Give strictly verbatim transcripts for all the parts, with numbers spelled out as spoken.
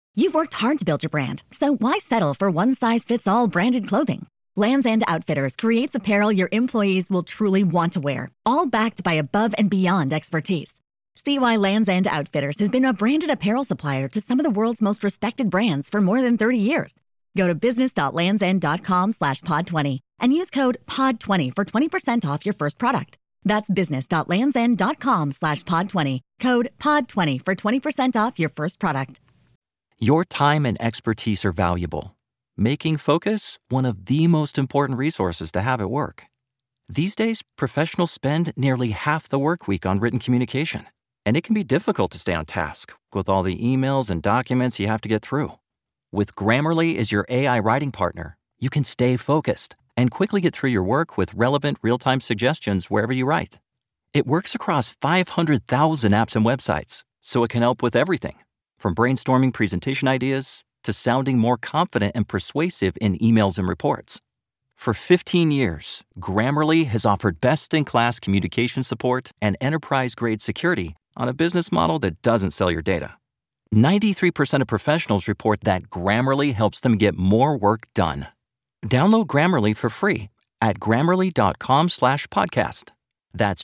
You've worked hard to build your brand, so why settle for one-size-fits-all branded clothing? Lands' End Outfitters creates apparel your employees will truly want to wear, all backed by above-and-beyond expertise. See why Lands' End Outfitters has been a branded apparel supplier to some of the world's most respected brands for more than thirty years. Go to business.landsend.com slash pod 20 and use code pod twenty for twenty percent off your first product. That's business.landsend.com slash pod 20, code pod twenty for twenty percent off your first product. Your time and expertise are valuable, making Focus one of the most important resources to have at work. These days, professionals spend nearly half the work week on written communication, and it can be difficult to stay on task with all the emails and documents you have to get through. With Grammarly as your A I writing partner, you can stay focused and quickly get through your work with relevant real-time suggestions wherever you write. It works across five hundred thousand apps and websites, so it can help with everything, from brainstorming presentation ideas to sounding more confident and persuasive in emails and reports. For fifteen years, Grammarly has offered best-in-class communication support and enterprise-grade security on a business model that doesn't sell your data. ninety-three percent of professionals report that Grammarly helps them get more work done. Download Grammarly for free at grammarly.com slash podcast. That's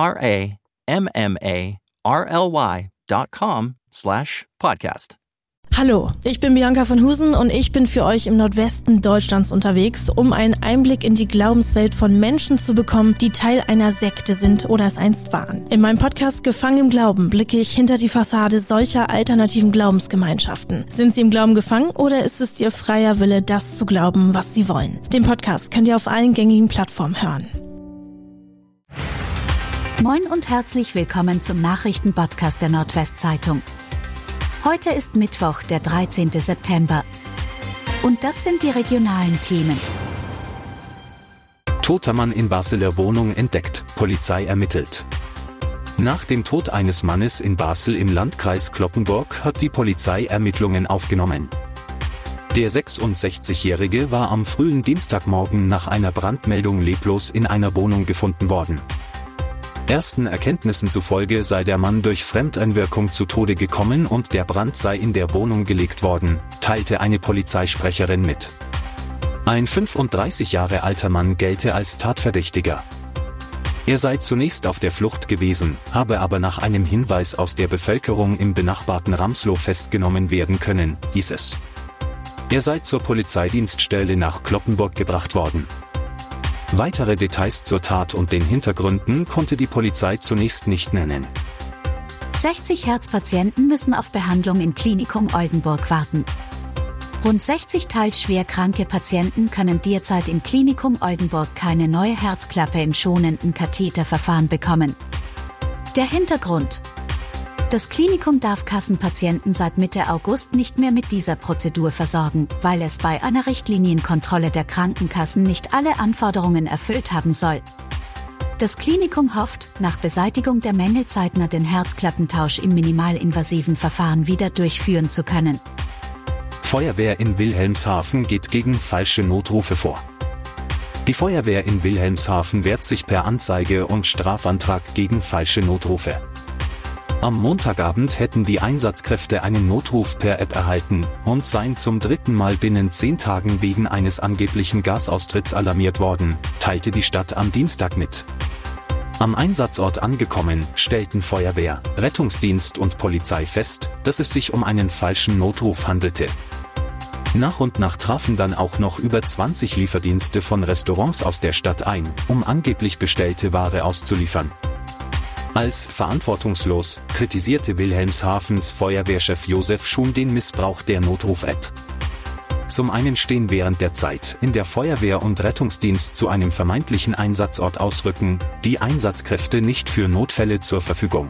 G-R-A-M-M-A-R-L-Y dot com slash podcast. Hallo, ich bin Bianca von Husen und ich bin für euch im Nordwesten Deutschlands unterwegs, um einen Einblick in die Glaubenswelt von Menschen zu bekommen, die Teil einer Sekte sind oder es einst waren. In meinem Podcast Gefangen im Glauben blicke ich hinter die Fassade solcher alternativen Glaubensgemeinschaften. Sind sie im Glauben gefangen oder ist es ihr freier Wille, das zu glauben, was sie wollen? Den Podcast könnt ihr auf allen gängigen Plattformen hören. Moin und herzlich willkommen zum Nachrichtenpodcast der Nordwestzeitung. Heute ist Mittwoch, der dreizehnten September. Und das sind die regionalen Themen. Toter Mann in Basler Wohnung entdeckt, Polizei ermittelt. Nach dem Tod eines Mannes in Basel im Landkreis Cloppenburg hat die Polizei Ermittlungen aufgenommen. Der sechsundsechzigjährige war am frühen Dienstagmorgen nach einer Brandmeldung leblos in einer Wohnung gefunden worden. Ersten Erkenntnissen zufolge sei der Mann durch Fremdeinwirkung zu Tode gekommen und der Brand sei in der Wohnung gelegt worden, teilte eine Polizeisprecherin mit. Ein fünfunddreißig Jahre alter Mann gelte als Tatverdächtiger. Er sei zunächst auf der Flucht gewesen, habe aber nach einem Hinweis aus der Bevölkerung im benachbarten Ramslow festgenommen werden können, hieß es. Er sei zur Polizeidienststelle nach Cloppenburg gebracht worden. Weitere Details zur Tat und den Hintergründen konnte die Polizei zunächst nicht nennen. sechzig Herzpatienten müssen auf Behandlung im Klinikum Oldenburg warten. Rund sechzig teils schwer kranke Patienten können derzeit im Klinikum Oldenburg keine neue Herzklappe im schonenden Katheterverfahren bekommen. Der Hintergrund: Das Klinikum darf Kassenpatienten seit Mitte August nicht mehr mit dieser Prozedur versorgen, weil es bei einer Richtlinienkontrolle der Krankenkassen nicht alle Anforderungen erfüllt haben soll. Das Klinikum hofft, nach Beseitigung der Mängel zeitnah den Herzklappentausch im minimalinvasiven Verfahren wieder durchführen zu können. Feuerwehr in Wilhelmshaven geht gegen falsche Notrufe vor. Die Feuerwehr in Wilhelmshaven wehrt sich per Anzeige und Strafantrag gegen falsche Notrufe. Am Montagabend hätten die Einsatzkräfte einen Notruf per App erhalten und seien zum dritten Mal binnen zehn Tagen wegen eines angeblichen Gasaustritts alarmiert worden, teilte die Stadt am Dienstag mit. Am Einsatzort angekommen, stellten Feuerwehr, Rettungsdienst und Polizei fest, dass es sich um einen falschen Notruf handelte. Nach und nach trafen dann auch noch über zwanzig Lieferdienste von Restaurants aus der Stadt ein, um angeblich bestellte Ware auszuliefern. Als verantwortungslos kritisierte Wilhelmshavens Feuerwehrchef Josef Schuhn den Missbrauch der Notruf-App. Zum einen stehen während der Zeit, in der Feuerwehr und Rettungsdienst zu einem vermeintlichen Einsatzort ausrücken, die Einsatzkräfte nicht für Notfälle zur Verfügung.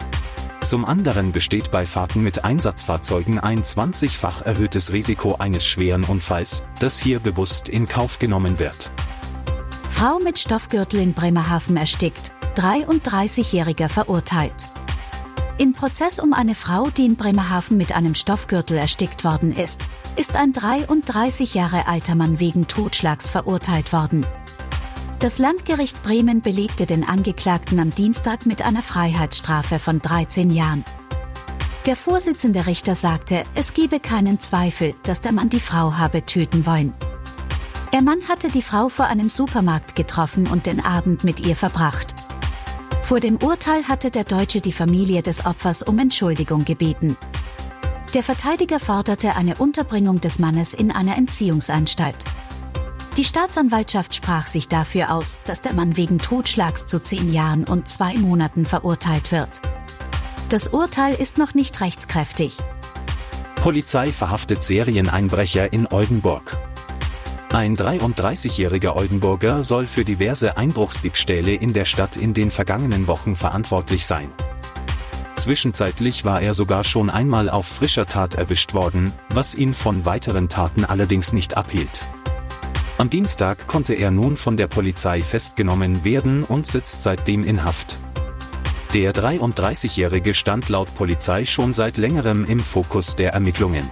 Zum anderen besteht bei Fahrten mit Einsatzfahrzeugen ein zwanzigfach erhöhtes Risiko eines schweren Unfalls, das hier bewusst in Kauf genommen wird. Frau mit Stoffgürtel in Bremerhaven erstickt, dreiunddreißigjähriger verurteilt. Im Prozess um eine Frau, die in Bremerhaven mit einem Stoffgürtel erstickt worden ist, ist ein dreiunddreißig Jahre alter Mann wegen Totschlags verurteilt worden. Das Landgericht Bremen belegte den Angeklagten am Dienstag mit einer Freiheitsstrafe von dreizehn Jahren. Der Vorsitzende Richter sagte, es gebe keinen Zweifel, dass der Mann die Frau habe töten wollen. Der Mann hatte die Frau vor einem Supermarkt getroffen und den Abend mit ihr verbracht. Vor dem Urteil hatte der Deutsche die Familie des Opfers um Entschuldigung gebeten. Der Verteidiger forderte eine Unterbringung des Mannes in einer Entziehungsanstalt. Die Staatsanwaltschaft sprach sich dafür aus, dass der Mann wegen Totschlags zu zehn Jahren und zwei Monaten verurteilt wird. Das Urteil ist noch nicht rechtskräftig. Polizei verhaftet Serieneinbrecher in Oldenburg. Ein dreiunddreißigjähriger Oldenburger soll für diverse Einbruchsdiebstähle in der Stadt in den vergangenen Wochen verantwortlich sein. Zwischenzeitlich war er sogar schon einmal auf frischer Tat erwischt worden, was ihn von weiteren Taten allerdings nicht abhielt. Am Dienstag konnte er nun von der Polizei festgenommen werden und sitzt seitdem in Haft. Der dreiunddreißigjährige stand laut Polizei schon seit längerem im Fokus der Ermittlungen.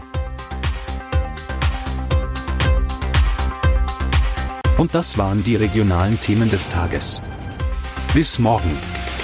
Und das waren die regionalen Themen des Tages. Bis morgen.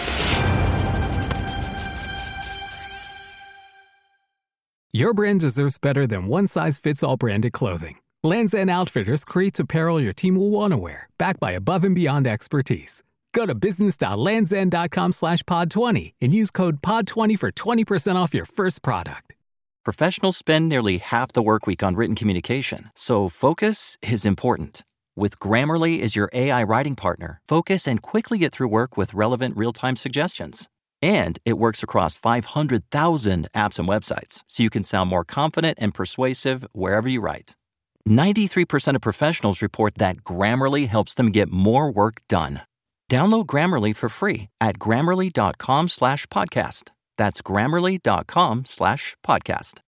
Your brand deserves better than one-size-fits-all branded clothing. Lands' End Outfitters creates apparel your team will want to wear, backed by above and beyond expertise. Go to business.landsend.com slash pod 20 and use code pod twenty for twenty percent off your first product. Professionals spend nearly half the work week on written communication, so focus is important. With Grammarly as your A I writing partner, focus and quickly get through work with relevant real-time suggestions. And it works across five hundred thousand apps and websites, so you can sound more confident and persuasive wherever you write. ninety-three percent of professionals report that Grammarly helps them get more work done. Download Grammarly for free at grammarly.com slash podcast. That's grammarly.com slash podcast.